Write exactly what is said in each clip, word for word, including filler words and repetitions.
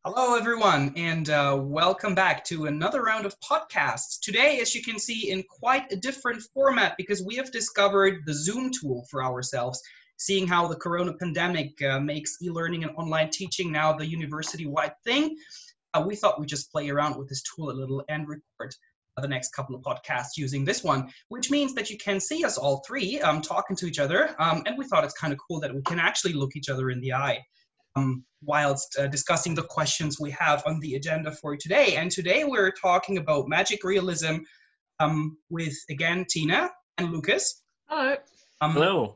Hello, everyone, and uh, welcome back to another round of podcasts. Today, as you can see, in quite a different format because we have discovered the Zoom tool for ourselves, seeing how the corona pandemic uh, makes e-learning and online teaching now the university-wide thing. Uh, we thought we'd just play around with this tool a little and record the next couple of podcasts using this one, which means that you can see us all three um, talking to each other, um, and we thought it's kind of cool that we can actually look each other in the eye. Um, whilst uh, discussing the questions we have on the agenda for today. And today we're talking about magic realism um, with, again, Tina and Lucas. Hello. Um, Hello.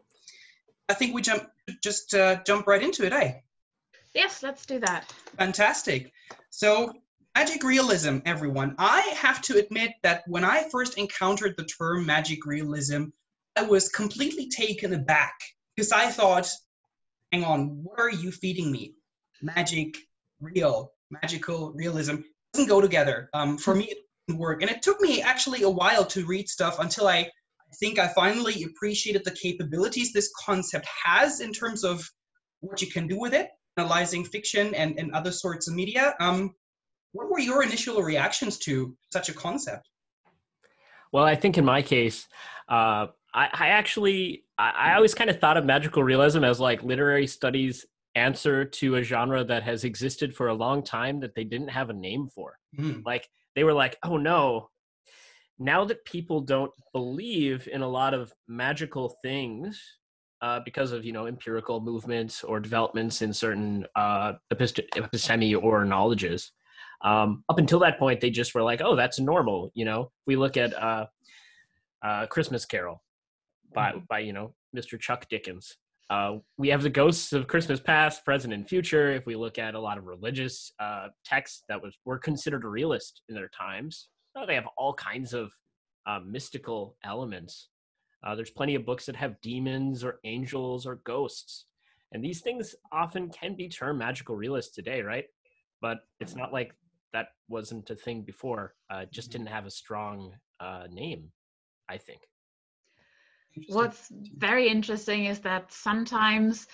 I think we jump just uh, jump right into it, eh? Yes, let's do that. Fantastic. So, magic realism, everyone. I have to admit that when I first encountered the term magic realism, I was completely taken aback because I thought, hang on, what are you feeding me? Magic, real, magical realism doesn't go together. Um, for me, it didn't work. And it took me actually a while to read stuff until I, I think I finally appreciated the capabilities this concept has in terms of what you can do with it, analyzing fiction and, and other sorts of media. Um, what were your initial reactions to such a concept? Well, I think in my case, uh, I, I actually, I, I always kind of thought of magical realism as like literary studies answer to a genre that has existed for a long time that they didn't have a name for. Mm. Like they were like, oh no, now that people don't believe in a lot of magical things uh, because of, you know, empirical movements or developments in certain uh, epist- episteme or knowledges, um, up until that point, they just were like, oh, that's normal. You know, we look at uh, uh, Christmas Carol by, mm-hmm. by, you know, Mister Chuck Dickens. Uh, we have the ghosts of Christmas past, present, and future. If we look at a lot of religious uh, texts that was were considered realist in their times, oh, they have all kinds of uh, mystical elements. Uh, there's plenty of books that have demons or angels or ghosts. And these things often can be termed magical realists today, right? But it's not like that wasn't a thing before. Uh, it just didn't have a strong uh, name, I think. What's very interesting is that sometimes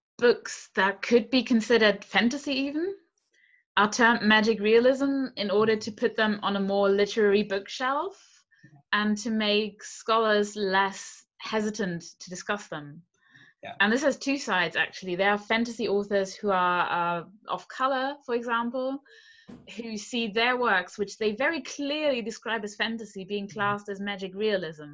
books that could be considered fantasy even are termed magic realism in order to put them on a more literary bookshelf and to make scholars less hesitant to discuss them. Yeah. And this has two sides, actually. There are fantasy authors who are uh, of color, for example, who see their works, which they very clearly describe as fantasy, being classed as magic realism.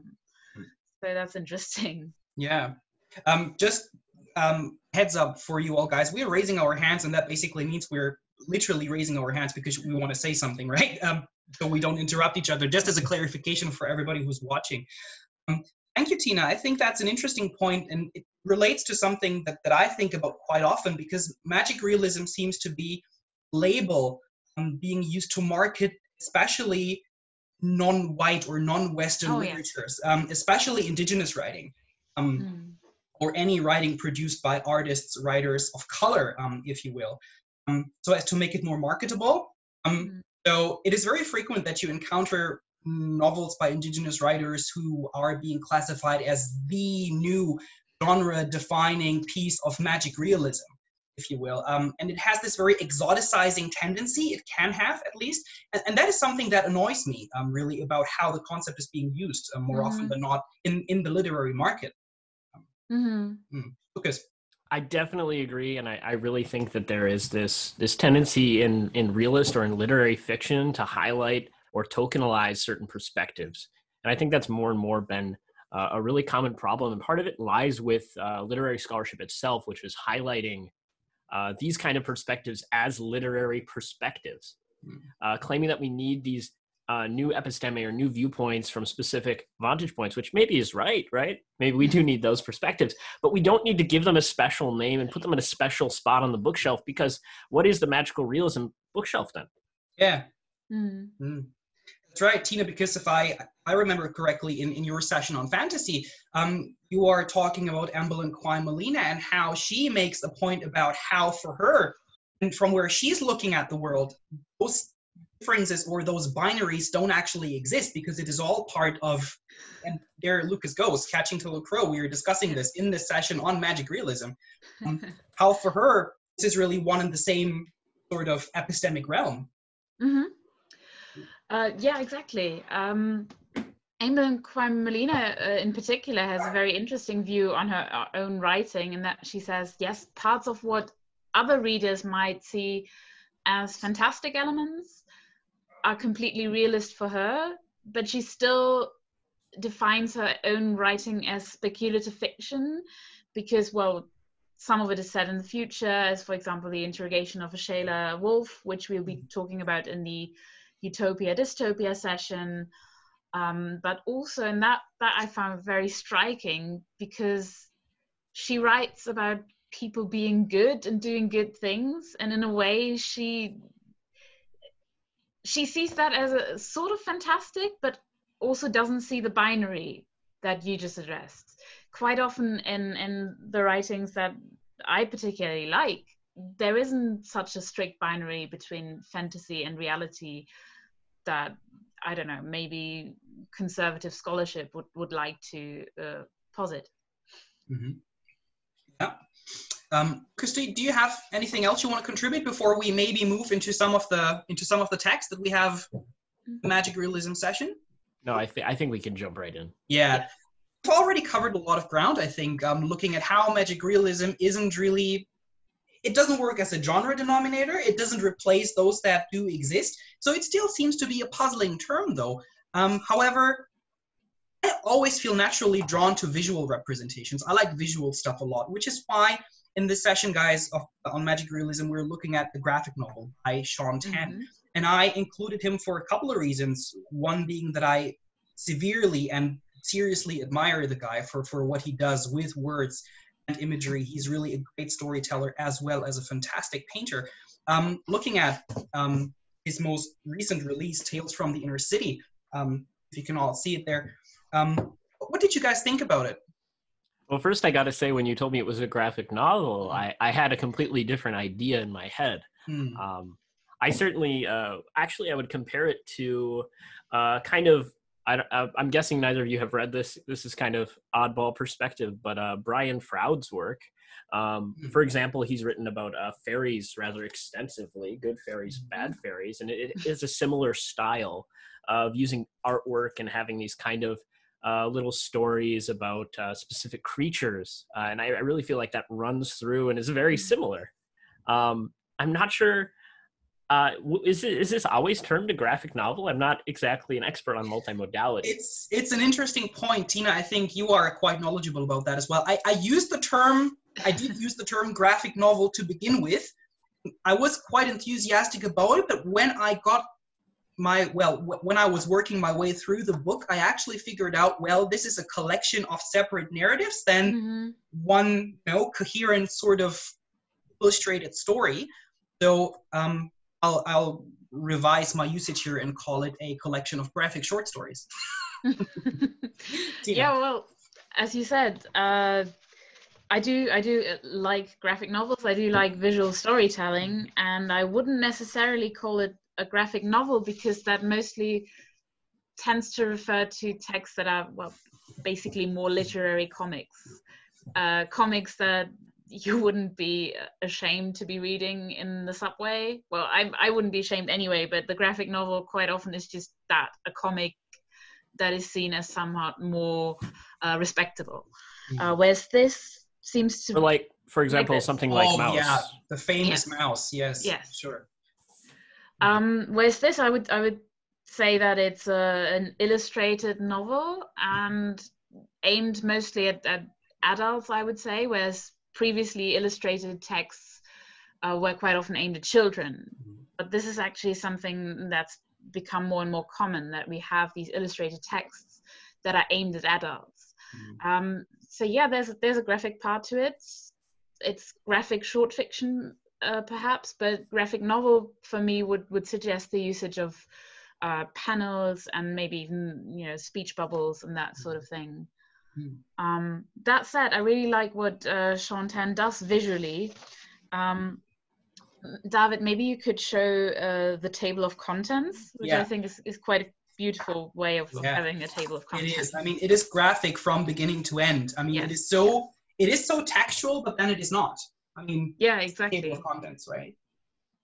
So that's interesting. Yeah. Um, just um, heads up for you all guys. We're raising our hands, and that basically means we're literally raising our hands because we want to say something, right? Um, so we don't interrupt each other, just as a clarification for everybody who's watching. Um, thank you, Tina. I think that's an interesting point, and it relates to something that, that I think about quite often because magic realism seems to be a label um, being used to market especially non-white or non-Western oh, literatures, yes. um, especially indigenous writing, um, mm. or any writing produced by artists, writers of color, um, if you will, um, so as to make it more marketable. Um, mm. So it is very frequent that you encounter novels by indigenous writers who are being classified as the new genre-defining piece of magic realism, if you will. Um, and it has this very exoticizing tendency, it can have at least, and, and that is something that annoys me um, really about how the concept is being used uh, more mm-hmm. often than not in, in the literary market. Mm-hmm. Mm. Lucas? I definitely agree, and I, I really think that there is this this tendency in, in realist or in literary fiction to highlight or tokenize certain perspectives. And I think that's more and more been uh, a really common problem, and part of it lies with uh, literary scholarship itself, which is highlighting Uh, these kind of perspectives as literary perspectives, uh, claiming that we need these uh, new episteme or new viewpoints from specific vantage points, which maybe is right, right? Maybe we do need those perspectives, but we don't need to give them a special name and put them in a special spot on the bookshelf, because what is the magical realism bookshelf then? Yeah. Mm. Mm. That's right, Tina, because if I, I remember correctly in, in your session on fantasy, um, you are talking about Amberlynn Quine Molina and how she makes a point about how for her, and from where she's looking at the world, those differences or those binaries don't actually exist because it is all part of, and there Lucas goes, Catching Till a Crow. We were discussing this in this session on magic realism. Um, how for her, this is really one and the same sort of epistemic realm. Mm-hmm. Uh, yeah, exactly. Um, Eamon Kwame Molina, uh, in particular, has a very interesting view on her uh, own writing, in that she says, yes, parts of what other readers might see as fantastic elements are completely realist for her, but she still defines her own writing as speculative fiction because, well, some of it is set in the future, as for example, the interrogation of a Shayla Wolf, which we'll be talking about in the Utopia Dystopia session. Um, but also, and that, that I found very striking, because she writes about people being good and doing good things, and in a way she she sees that as a sort of fantastic, but also doesn't see the binary that you just addressed. Quite often in, in the writings that I particularly like, there isn't such a strict binary between fantasy and reality that, I don't know, maybe conservative scholarship would, would like to uh, posit. Mm-hmm. Yeah. Um, Christy, do you have anything else you want to contribute before we maybe move into some of the into some of the text that we have the Magic Realism session? No, I think I think we can jump right in. Yeah. Yeah. We've already covered a lot of ground, I think, um, looking at how Magic Realism isn't really, it doesn't work as a genre denominator. It doesn't replace those that do exist. So it still seems to be a puzzling term, though. Um, however, I always feel naturally drawn to visual representations. I like visual stuff a lot, which is why in this session, guys, of, on Magic Realism, we're looking at the graphic novel by Sean Tan. Mm-hmm. And I included him for a couple of reasons. One being that I severely and seriously admire the guy for, for what he does with words and imagery. He's really a great storyteller as well as a fantastic painter. Um, looking at um, his most recent release, Tales from the Inner City, um, if you can all see it there. Um, what did you guys think about it? Well, first I got to say, when you told me it was a graphic novel, I, I had a completely different idea in my head. Hmm. Um, I certainly, uh, actually, I would compare it to uh, kind of, I, I, I'm guessing neither of you have read this. This is kind of oddball perspective, but uh, Brian Froud's work. Um, Hmm. for example, he's written about uh, fairies rather extensively, good fairies, bad fairies, and it, it is a similar style of using artwork and having these kind of Uh, little stories about uh, specific creatures. Uh, and I, I really feel like that runs through and is very similar. Um, I'm not sure, uh, is, it, is this always termed a graphic novel? I'm not exactly an expert on multimodality. It's it's an interesting point, Tina. I think you are quite knowledgeable about that as well. I, I used the term, I did use the term graphic novel to begin with. I was quite enthusiastic about it, but when I got my, well, w- when I was working my way through the book, I actually figured out, well, this is a collection of separate narratives than Mm-hmm. one, you know, coherent sort of illustrated story. So um, I'll, I'll revise my usage here and call it a collection of graphic short stories. Yeah, well, as you said, uh, I do I do like graphic novels. I do like visual storytelling, and I wouldn't necessarily call it a graphic novel because that mostly tends to refer to texts that are, well, basically more literary comics, uh, comics that you wouldn't be ashamed to be reading in the subway. Well, I I wouldn't be ashamed anyway, but the graphic novel quite often is just that, a comic that is seen as somewhat more uh, respectable. Uh, whereas this seems to Or like, for example, this. something like Oh, Mouse. yeah, the famous Yes. Mouse, yes. Yes. Sure. Um, whereas this, I would I would say that it's a, an illustrated novel and aimed mostly at, at adults, I would say, whereas previously illustrated texts uh, were quite often aimed at children. But this is actually something that's become more and more common, that we have these illustrated texts that are aimed at adults. Mhm. Um, so yeah, there's there's a graphic part to it. It's graphic short fiction, uh, perhaps, but graphic novel for me would would suggest the usage of uh, panels and maybe even, you know, speech bubbles and that sort of thing. Mhm. Um, that said, I really like what uh, Sean Tan does visually. Um, David, maybe you could show uh, the table of contents, which Yeah. I think is, is quite a beautiful way of, of Yeah. having a table of It contents. is. I mean, it is graphic from beginning to end. I mean, it Yes. is so it is so textual, but then it is not. I mean, Yeah, table exactly. of contents, right?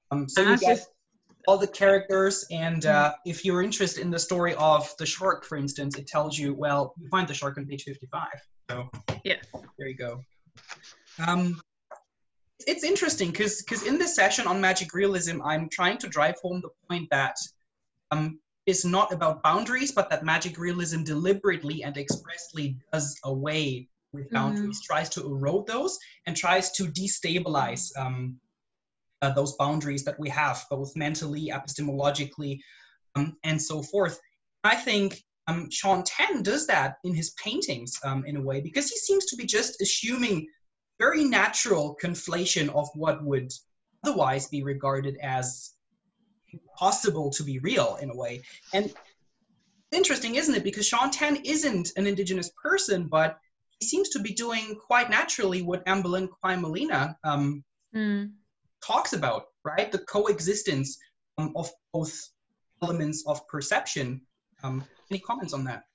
Um, so And you that's get just all the characters, and uh, if you're interested in the story of the shark, for instance, it tells you, well, you find the shark on page fifty-five. So yes. there you go. Um, it's interesting because because in this session on magic realism, I'm trying to drive home the point that um, it's not about boundaries, but that magic realism deliberately and expressly does away with boundaries, mm-hmm. tries to erode those, and tries to destabilize um, uh, those boundaries that we have, both mentally, epistemologically, um, and so forth. I think um, Sean Tan does that in his paintings um, in a way, because he seems to be just assuming very natural conflation of what would otherwise be regarded as impossible to be real in a way. And it's interesting, isn't it? Because Sean Tan isn't an indigenous person, but he seems to be doing quite naturally what Amberlynn Quine-Molina um, mm. talks about, right? The coexistence um, of both elements of perception. Um, any comments on that?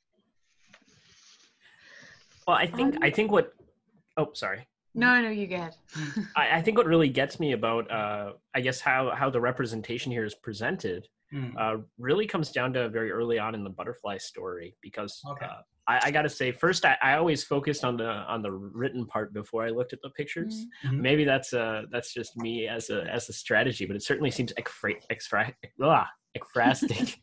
Well, I think, um, I think what, oh, sorry. No, no, you go ahead. I, I think what really gets me about, uh, I guess, how, how the representation here is presented mm. uh, really comes down to very early on in the butterfly story, because okay. uh, I, I got to say, first, I, I always focused on the on the written part before I looked at the pictures. Mm-hmm. Maybe that's uh that's just me as a as a strategy, but it certainly seems ekphra- ekphra- ugh, ekphrastic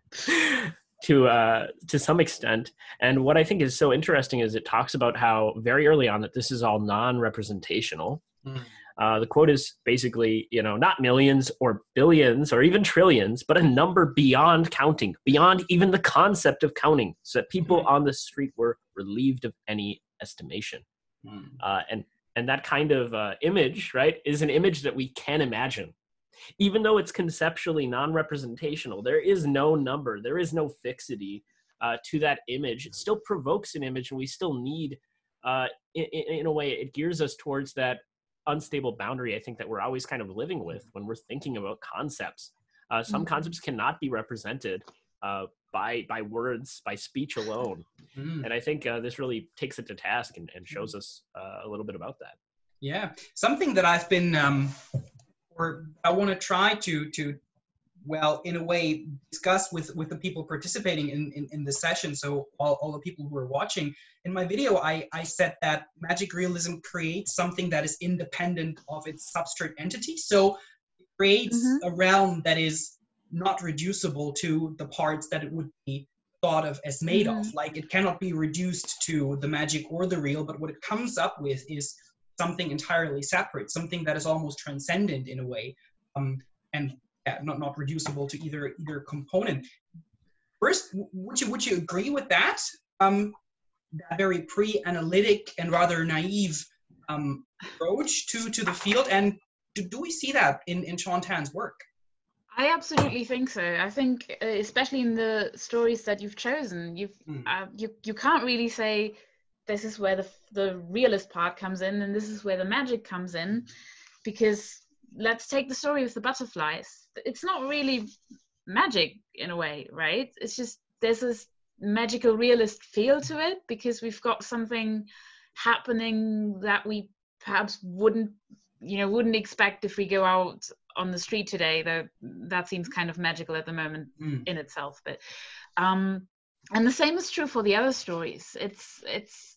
to uh to some extent. And what I think is so interesting is it talks about how very early on that this is all non-representational. Mm. Uh, the quote is basically, you know, not millions or billions or even trillions, but a number beyond counting, beyond even the concept of counting, so that people mm. on the street were relieved of any estimation. Mm. Uh, and and that kind of uh, image, right, is an image that we can imagine. Even though it's conceptually non-representational, there is no number, there is no fixity uh, to that image. It still provokes an image, and we still need, uh, in, in a way, it gears us towards that unstable boundary, I think, that we're always kind of living with when we're thinking about concepts. Uh, some mm-hmm. concepts cannot be represented uh, by by words, by speech alone. Mm. And I think uh, this really takes it to task and, and shows us uh, a little bit about that. Yeah, something that I've been... Um... or I want to try to, to well, in a way, discuss with, with the people participating in, in, in the session, so all, all the people who are watching. In my video, I, I said that magic realism creates something that is independent of its substrate entity. So it creates mm-hmm. a realm that is not reducible to the parts that it would be thought of as made mm-hmm. of. Like, it cannot be reduced to the magic or the real, but what it comes up with is something entirely separate, something that is almost transcendent in a way, um, and yeah, not not reducible to either either component. First, would you would you agree with that? Um, that very pre-analytic and rather naive um, approach to to the field, and do, do we see that in in Sean Tan's work? I absolutely think so. I think, uh, especially in the stories that you've chosen, you've mm. uh, you you can't really say, this is where the the realist part comes in and this is where the magic comes in, because let's take the story with the butterflies. It's not really magic in a way, right? It's just there's this magical realist feel to it because we've got something happening that we perhaps wouldn't, you know, wouldn't expect if we go out on the street today. Though that seems kind of magical at the moment mm. in itself. But um, and the same is true for the other stories. It's it's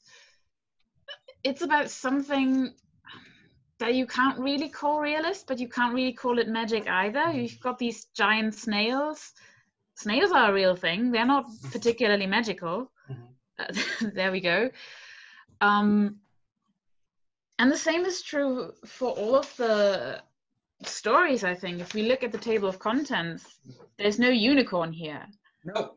it's about something that you can't really call realist, but you can't really call it magic either. You've got these giant snails. Snails are a real thing. They're not particularly magical. Mm-hmm. Uh, there we go. Um, and the same is true for all of the stories, I think. If we look at the table of contents, there's no unicorn here. No.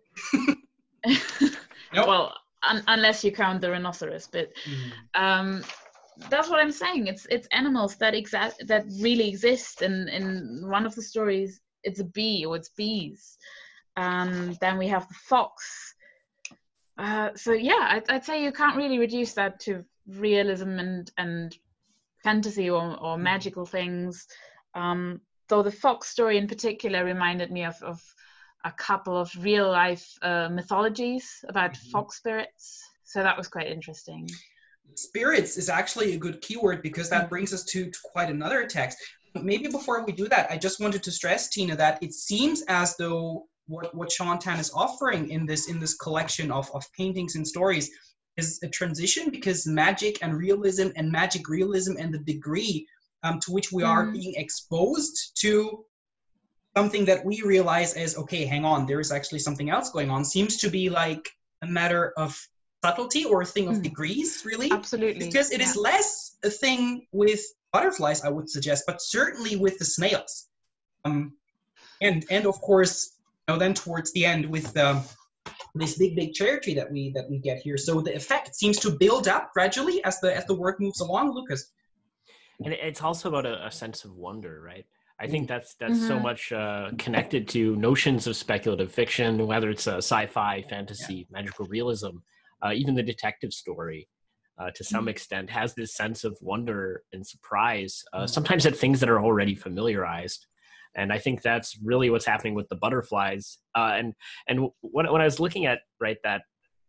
Nope. Well, un- unless you count the rhinoceros, but mm. um, that's what I'm saying. It's it's animals that exact that really exist. And in one of the stories, it's a bee or it's bees. Um, then we have the fox. Uh, so yeah, I'd, I'd say you can't really reduce that to realism and and fantasy or, or magical things. Um, though the fox story in particular reminded me of, of a couple of real life uh, mythologies about mm-hmm. fox spirits. So that was quite interesting. Spirits is actually a good keyword because that brings us to, to quite another text. maybe before we do that, I just wanted to stress, Tina, that it seems as though what, what Shaun Tan is offering in this in this collection of, of paintings and stories is a transition, because magic and realism and magic realism and the degree um, to which we are Mm. being exposed to something that we realize as, okay, hang on, there is actually something else going on, seems to be like a matter of subtlety or a thing of Mm. degrees, really. Absolutely. Because it yeah. is less a thing with butterflies, I would suggest, but certainly with the snails. Um, and and of course, you know, then towards the end with um, this big big cherry tree that we that we get here. So the effect seems to build up gradually as the as the work moves along, Lucas. And it's also about a, a sense of wonder, right? I think that's that's Mhm. so much uh, connected to notions of speculative fiction, whether it's a sci-fi, fantasy, magical realism, uh, even the detective story, uh, to some Mhm. extent, has this sense of wonder and surprise, uh, Mhm. sometimes at things that are already familiarized. And I think that's really what's happening with the butterflies. Uh, and and when when I was looking at right that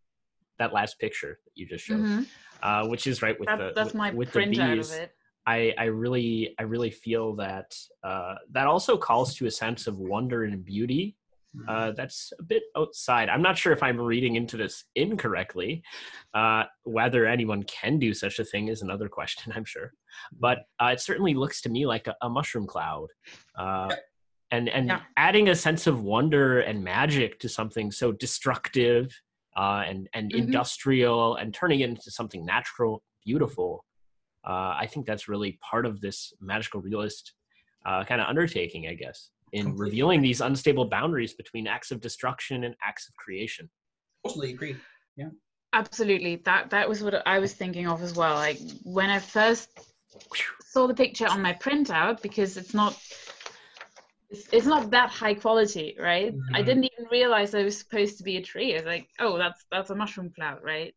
that last picture that you just showed, Mhm. uh, which is right with That, the that's with, my with the printout of bees. it. I, I really I really feel that uh, that also calls to a sense of wonder and beauty uh, that's a bit outside. I'm not sure if I'm reading into this incorrectly. Uh, whether anyone can do such a thing is another question, I'm sure. But uh, it certainly looks to me like a, a mushroom cloud. Uh, and and Yeah. adding a sense of wonder and magic to something so destructive uh, and, and Mhm. industrial, and turning it into something natural, beautiful. Uh, I think that's really part of this magical realist uh, kind of undertaking, I guess, in Completely revealing agree. these unstable boundaries between acts of destruction and acts of creation. Totally agree. Yeah. Absolutely. That that was what I was thinking of as well. Like when I first saw the picture on my printout, because it's not it's, it's not that high quality, right? Mhm. I didn't even realize it was supposed to be a tree. I was like, oh, that's that's a mushroom cloud, right?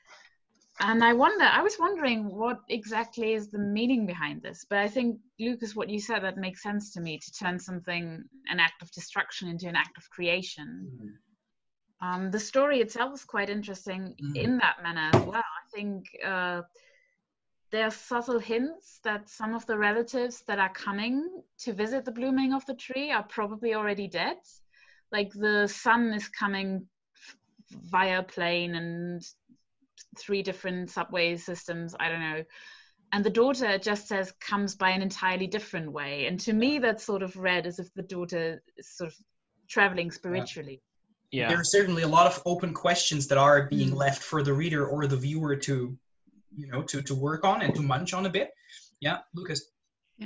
And I wonder, I was wondering what exactly is the meaning behind this. But I think, Lucas, what you said, that makes sense to me, to turn something, an act of destruction, into an act of creation. Mhm. Um, the story itself is quite interesting Mhm. in that manner as well. I think uh, there are subtle hints that some of the relatives that are coming to visit the blooming of the tree are probably already dead. Like the son is coming via plane and three different subway systems, I don't know. And the daughter just says comes by an entirely different way. And to me, that's sort of read as if the daughter is sort of traveling spiritually. Yeah. There are certainly a lot of open questions that are being Mm. left for the reader or the viewer to, you know, to, to work on and to munch on a bit. Yeah, Lucas. Yeah.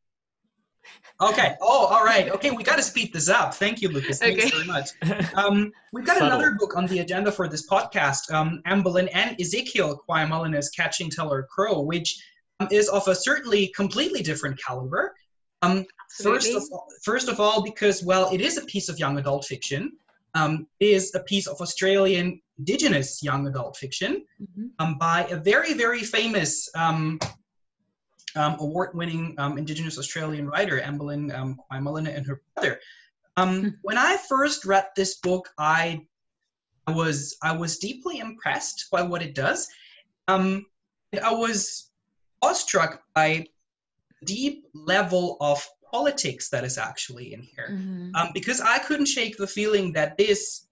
Okay. Oh, all right. Okay, we got to speed this up. Thank you, Lucas. Thanks Okay. very much. Um, we've got Subtle. another book on the agenda for this podcast, um, Anne Boleyn and Ezekiel Kwai-Mullin's Catching Teller Crow, which um, is of a certainly completely different caliber. Um, first Absolutely. of all, first of all, because well, it is a piece of young adult fiction. Um, it is a piece of Australian Indigenous young adult fiction Mhm. um, by a very, very famous um, um, award-winning um, Indigenous Australian writer, Anne Boleyn um, Kwai-Mullin, and her brother. Um, when I first read this book, I was I was deeply impressed by what it does. Um, I was awestruck by the deep level of politics that is actually in here, Mhm. um, because I couldn't shake the feeling that this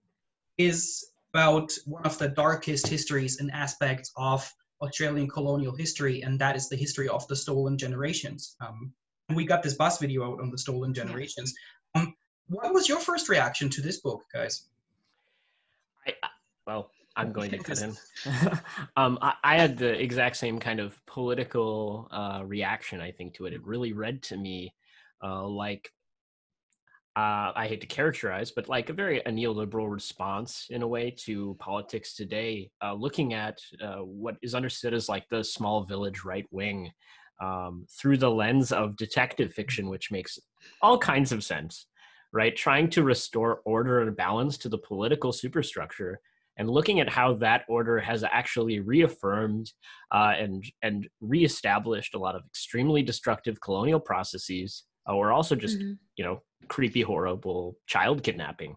is about one of the darkest histories and aspects of Australian colonial history, and that is the history of the stolen generations. Um, and we got this bus video out on the stolen generations. Yeah. Um, what was your first reaction to this book, guys? I, well, I'm going to cut in. um, I, I had the exact same kind of political uh, reaction, I think, to it. It really read to me uh, like, uh, I hate to characterize, but like a very a neoliberal response in a way to politics today, uh, looking at uh, what is understood as like the small village right wing um, through the lens of detective fiction, which makes all kinds of sense, right? Trying to restore order and balance to the political superstructure, and looking at how that order has actually reaffirmed uh, and and reestablished a lot of extremely destructive colonial processes, uh, or also just Mhm. you know creepy, horrible child kidnapping.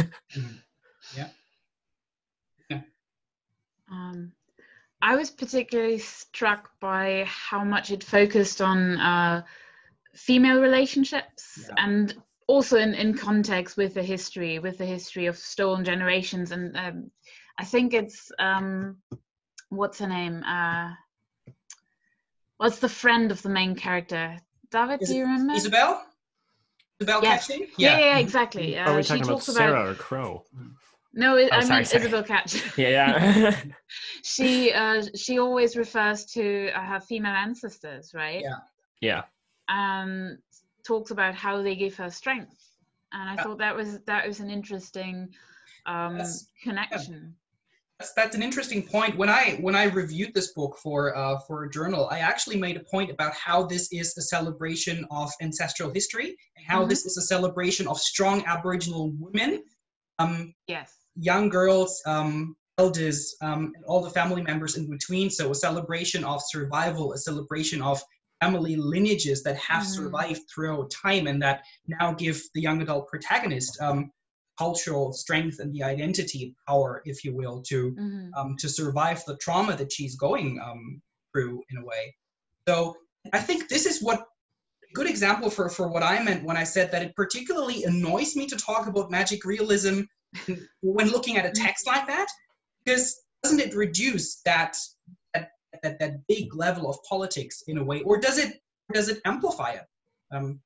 Yeah. Yeah. Um, I was particularly struck by how much it focused on uh, female relationships, Yeah. and also in, in context with the history, with the history of stolen generations. And um, I think it's, um, what's her name? Uh, what's the friend of the main character? David, Is do you it remember? Isabel? Isabel Yes. Catching? Yeah, yeah, yeah, Mhm. exactly. Are Uh, we she talking about talks Sarah about, or Crow? no, it, Oh, I sorry, meant sorry. Isabel Catch. Yeah, yeah. she uh, she always refers to uh, her female ancestors, right? Yeah. Yeah. And talks about how they give her strength. And I Yeah. thought that was that was an interesting um, That's- connection. That's, that's an interesting point. When I when I reviewed this book for uh, for a journal, I actually made a point about how this is a celebration of ancestral history, and how Mhm. this is a celebration of strong Aboriginal women, um, Yes. young girls, um, elders, um, and all the family members in between. So a celebration of survival, a celebration of family lineages that have Mhm. survived throughout time, and that now give the young adult protagonist um, cultural strength and the identity power, if you will, to Mhm. um, to survive the trauma that she's going um, through in a way. So I think this is what a good example for for what I meant when I said that it particularly annoys me to talk about magic realism when looking at a text like that, because doesn't it reduce that that that, that big level of politics in a way, or does it or does it amplify it? Um,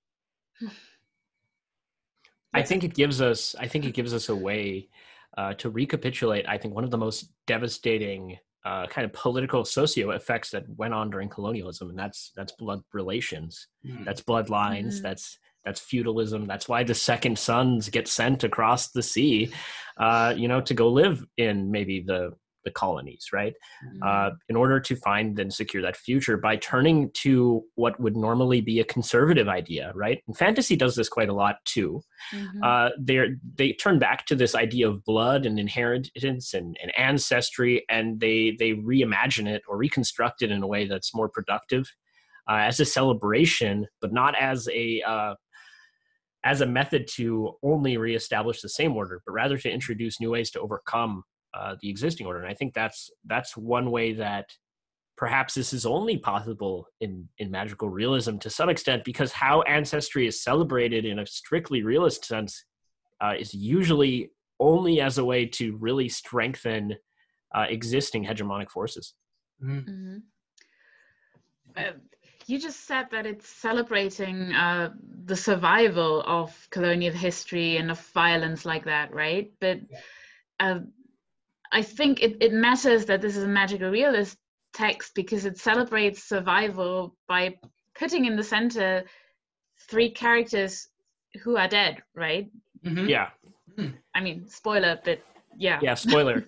I think it gives us. I think it gives us a way uh, to recapitulate. I think one of the most devastating uh, kind of political socio effects that went on during colonialism, and that's that's blood relations, Mm. that's bloodlines, Mhm. that's that's feudalism. That's why the second sons get sent across the sea, uh, you know, to go live in maybe the the colonies, right? Uh, in order to find and secure that future by turning to what would normally be a conservative idea, right? And fantasy does this quite a lot too. Mhm. Uh, they they turn back to this idea of blood and inheritance and, and ancestry, and they they reimagine it or reconstruct it in a way that's more productive, uh, as a celebration, but not as a uh, as a method to only reestablish the same order, but rather to introduce new ways to overcome uh, the existing order. And I think that's that's one way that perhaps this is only possible in, in magical realism to some extent, because how ancestry is celebrated in a strictly realist sense uh, is usually only as a way to really strengthen uh, existing hegemonic forces. Mm. Mhm. Uh, you just said that it's celebrating uh, the survival of colonial history and of violence like that, right? But uh, I think it, it matters that this is a magical realist text because it celebrates survival by putting in the center three characters who are dead, right? Mhm. Yeah. I mean, spoiler, but yeah. Yeah, spoiler.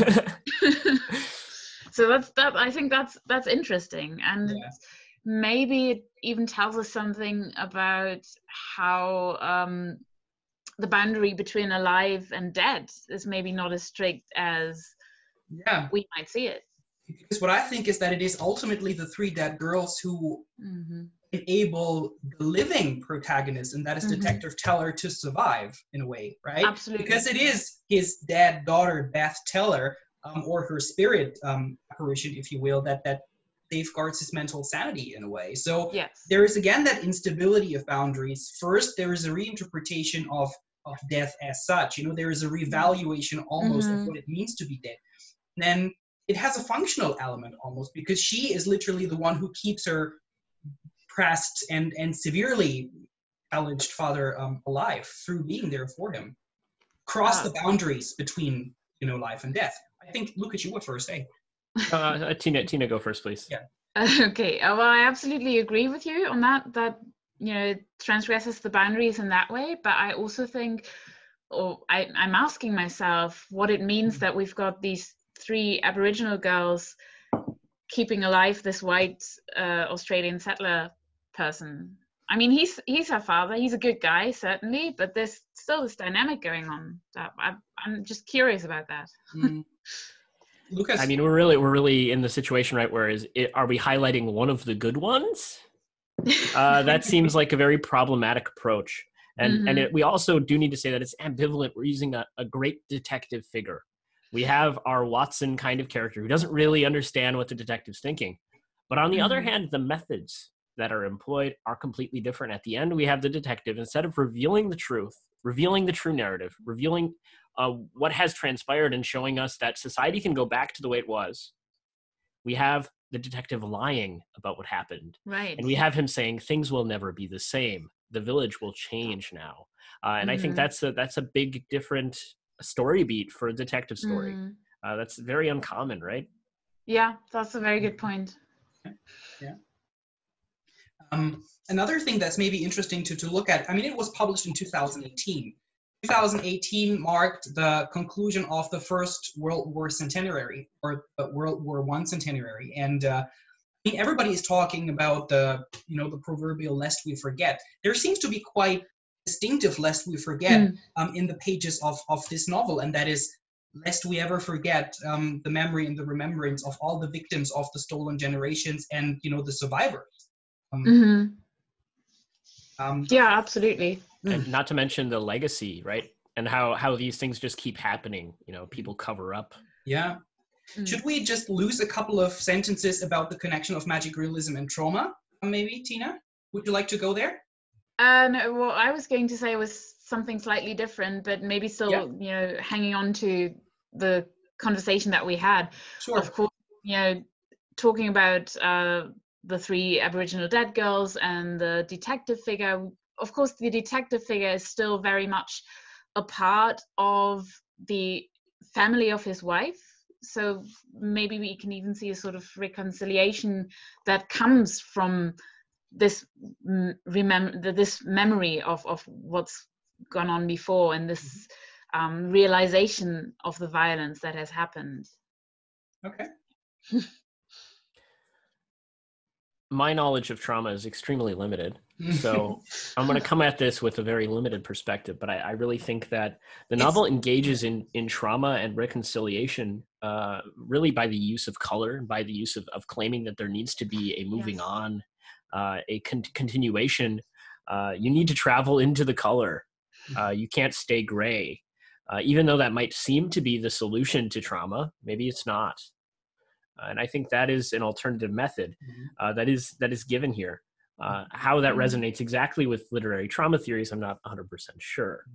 So that's that. I think that's that's interesting, and Yeah. maybe it even tells us something about how um, the boundary between alive and dead is maybe not as strict as Yeah. we might see it. Because what I think is that it is ultimately the three dead girls who Mm-hmm. enable the living protagonist, and that is Mhm. Detective Teller, to survive in a way, right? Absolutely. Because it is his dead daughter, Beth Teller, um, or her spirit um, apparition, if you will, that that safeguards his mental sanity in a way. So Yes. there is again that instability of boundaries. First, there is a reinterpretation of of death as such. You know, there is a revaluation almost Mhm. of what it means to be dead. And then it has a functional element almost, because she is literally the one who keeps her pressed and and severely challenged father um, alive through being there for him. Cross Ah. the boundaries between, you know, life and death. I think, Lucas, you were first, eh? uh, Tina, Tina, go first, please. Yeah. Okay. Uh, well, I absolutely agree with you on that. That you know it transgresses the boundaries in that way. But I also think, or I, I'm asking myself, what it means that we've got these three Aboriginal girls keeping alive this white uh, Australian settler person. I mean, he's he's her father. He's a good guy, certainly, but there's still this dynamic going on. That I, I'm just curious about that. Mm. Lucas? I mean, we're really we're really in the situation, right? Where is it? Are we highlighting one of the good ones? Uh, that seems like a very problematic approach. And Mhm. and it, we also do need to say that it's ambivalent. We're using a, a great detective figure. We have our Watson kind of character who doesn't really understand what the detective's thinking. But on the other Mhm. hand, the methods that are employed are completely different. At the end, we have the detective, instead of revealing the truth, revealing the true narrative, revealing uh, what has transpired and showing us that society can go back to the way it was, we have the detective lying about what happened. Right. And we have him saying things will never be the same. The village will change now. Uh, and mm-hmm. I think that's a, that's a big different story beat for a detective story. Mm-hmm. Uh, that's very uncommon, right? Yeah, that's a very good point. Yeah. Um, another thing that's maybe interesting to, to look at, I mean, it was published in two thousand eighteen. two thousand eighteen marked the conclusion of the First World War centenary, or the World War One centenary. And uh, I mean, everybody is talking about the, you know, the proverbial lest we forget. There seems to be quite distinctive lest we forget mm. um, in the pages of, of this novel, and that is lest we ever forget um, the memory and the remembrance of all the victims of the stolen generations and, you know, the survivors. Um, mm-hmm. um, yeah, absolutely. And not to mention the legacy, right? And how, how these things just keep happening. You know, people cover up. Yeah. Mm. Should we just lose a couple of sentences about the connection of magic realism and trauma? Maybe, Tina? Would you like to go there? Uh, no, what I was going to say was something slightly different, but maybe still, yeah. you know, hanging on to the conversation that we had. Sure. Of course, you know, talking about uh, the three Aboriginal dead girls and the detective figure. Of course, the detective figure is still very much a part of the family of his wife. So maybe we can even see a sort of reconciliation that comes from this remember this memory of, of what's gone on before, and this um, realization of the violence that has happened. Okay. My knowledge of trauma is extremely limited. So I'm going to come at this with a very limited perspective, but I, I really think that the novel engages in, in trauma and reconciliation uh, really by the use of color, by the use of, of claiming that there needs to be a moving yes. on, uh, a con- continuation. Uh, you need to travel into the color. Uh, you can't stay gray. Uh, even though that might seem to be the solution to trauma, maybe it's not. Uh, and I think that is an alternative method uh, that is that is given here. Uh, how that resonates exactly with literary trauma theories, I'm not one hundred percent sure.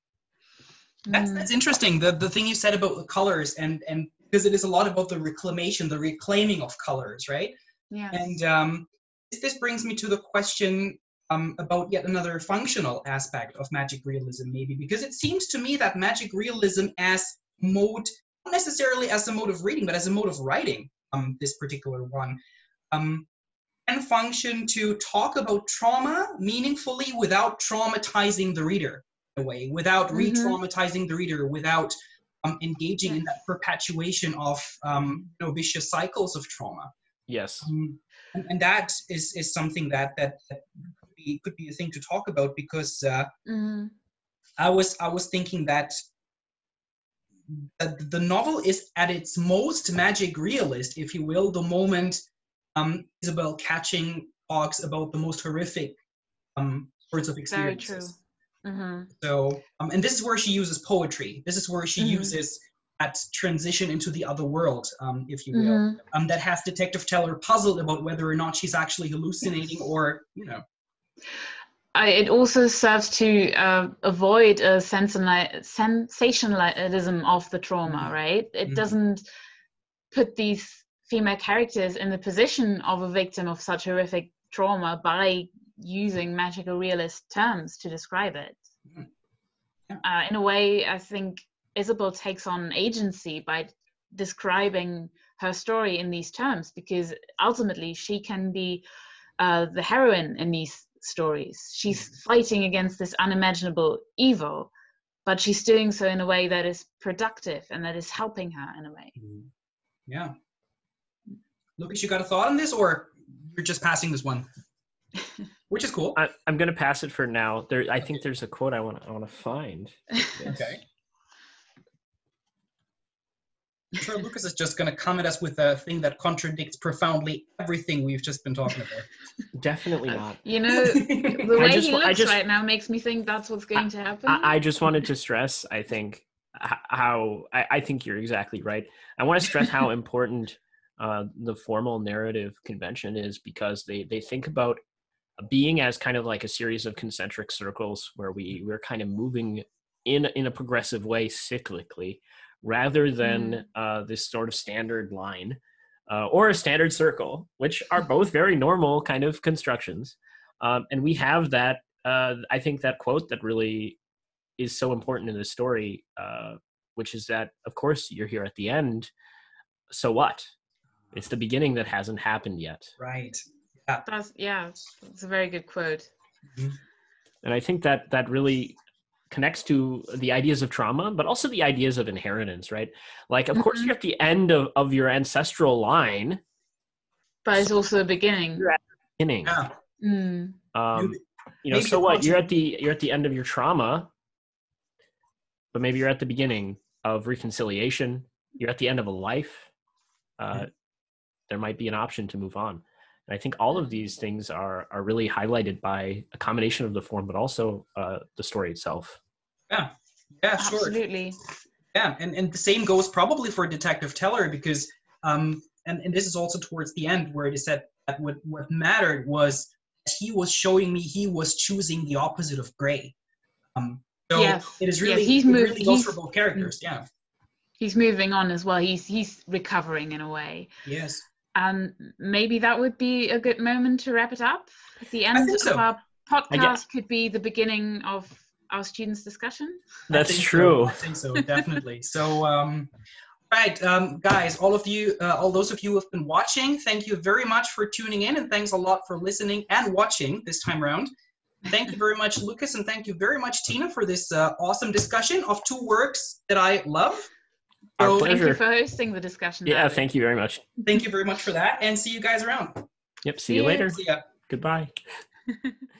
That's that's interesting. The the thing you said about the colors, and and because it is a lot about the reclamation, the reclaiming of colors, right? Yeah. And um, this brings me to the question um, about yet another functional aspect of magic realism, maybe, because it seems to me that magic realism as mode, not necessarily as a mode of reading, but as a mode of writing, um, this particular one, um, can function to talk about trauma meaningfully without traumatizing the reader in a way, without mm-hmm. re-traumatizing the reader, without um, engaging in that perpetuation of um, you know, vicious cycles of trauma. Yes. Um, and, and that is, is something that, that, that could, be, could be a thing to talk about, because uh, mm-hmm. I was I was thinking that the, the novel is at its most magic realist, if you will, the moment um, Isabel Catching talks about the most horrific um, sorts of experiences. Very true. Mm-hmm. So, um, and this is where she uses poetry. This is where she mm-hmm. uses that transition into the other world, um, if you will, mm-hmm. um, that has Detective Teller puzzled about whether or not she's actually hallucinating or, you know. I, it also serves to uh, avoid a sensationalism of the trauma, mm-hmm. right? It mm-hmm. doesn't put these female characters in the position of a victim of such horrific trauma by using magical realist terms to describe it. Mm-hmm. Yeah. Uh, in a way, I think Isabel takes on agency by describing her story in these terms, because ultimately she can be uh, the heroine in these stories. She's fighting against this unimaginable evil, but she's doing so in a way that is productive and that is helping her in a way. Yeah. Lucas, you got a thought on this, or you're just passing this one? Which is cool. I, I'm going to pass it for now. There, I think there's a quote I want I want to find. Okay. I'm sure Lucas is just going to come at us with a thing that contradicts profoundly everything we've just been talking about. Definitely not. You know, the way just, he looks just, right now makes me think that's what's going I, to happen. I, I just wanted to stress, I think, how, I, I think you're exactly right. I want to stress how important uh, the formal narrative convention is, because they, they think about being as kind of like a series of concentric circles where we we're kind of moving in in a progressive way cyclically, rather than mm. uh, this sort of standard line uh, or a standard circle, which are both very normal kind of constructions. Um, and we have that. Uh, I think that quote that really is so important in the story, uh, which is that, of course, you're here at the end. So what? It's the beginning that hasn't happened yet. Right. Yeah. That's, yeah, it's a very good quote. Mm-hmm. And I think that that really connects to the ideas of trauma, but also the ideas of inheritance, right? Like, of mm-hmm. course, you're at the end of, of your ancestral line. But it's so also a beginning. You're at the beginning. Yeah. Mm. Um, you know, maybe so what? You're at the you're at the end of your trauma, but maybe you're at the beginning of reconciliation. You're at the end of a life. Uh, mm-hmm. There might be an option to move on. And I think all of these things are are really highlighted by a combination of the form, but also uh, the story itself. Yeah, yeah, sure. Absolutely. Yeah, and, and the same goes probably for Detective Teller, because, um, and, and this is also towards the end where it is said that what, what mattered was he was showing me he was choosing the opposite of gray. Um, so yes. it is really, yes, he's it moved, really goes he's, for both characters, yeah. He's moving on as well. He's he's recovering in a way. Yes. And maybe that would be a good moment to wrap it up. The end of so. our podcast could be the beginning of our students' discussion. That's true. So. I think so, definitely. So, um, right, um, guys, all of you, uh, all those of you who have been watching, thank you very much for tuning in, and thanks a lot for listening and watching this time around. Thank you very much, Lucas, and thank you very much, Tina, for this uh, awesome discussion of two works that I love. Our so, pleasure. Thank you for hosting the discussion. Yeah, David. Thank you very much. Thank you very much for that, and see you guys around. Yep, see, see you later. See ya. Goodbye.